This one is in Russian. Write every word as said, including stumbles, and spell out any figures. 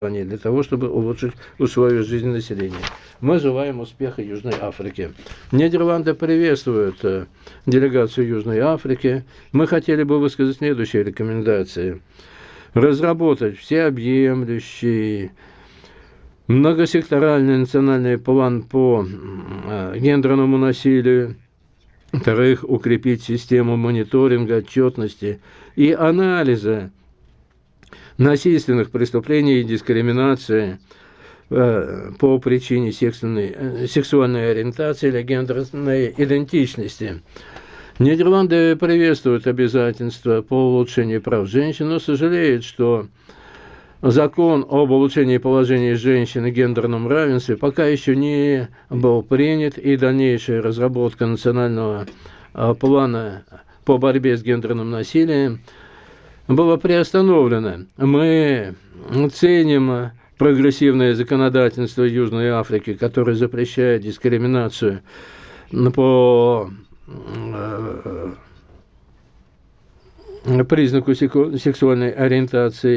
для того, чтобы улучшить условия жизни населения. Мы желаем успеха Южной Африке. Нидерланды приветствуют делегацию Южной Африки. Мы хотели бы высказать следующие рекомендации. Разработать всеобъемлющий многосекторальный национальный план по гендерному насилию. Во-вторых, укрепить систему мониторинга, отчетности и анализа насильственных преступлений и дискриминации э, по причине сексуальной, сексуальной ориентации или гендерной идентичности. Нидерланды приветствуют обязательства по улучшению прав женщин, но сожалеют, что закон об улучшении положения женщин и гендерном равенстве пока еще не был принят, и дальнейшая разработка национального плана по борьбе с гендерным насилием было приостановлено. Мы ценим прогрессивное законодательство Южной Африки, которое запрещает дискриминацию по признаку сексуальной ориентации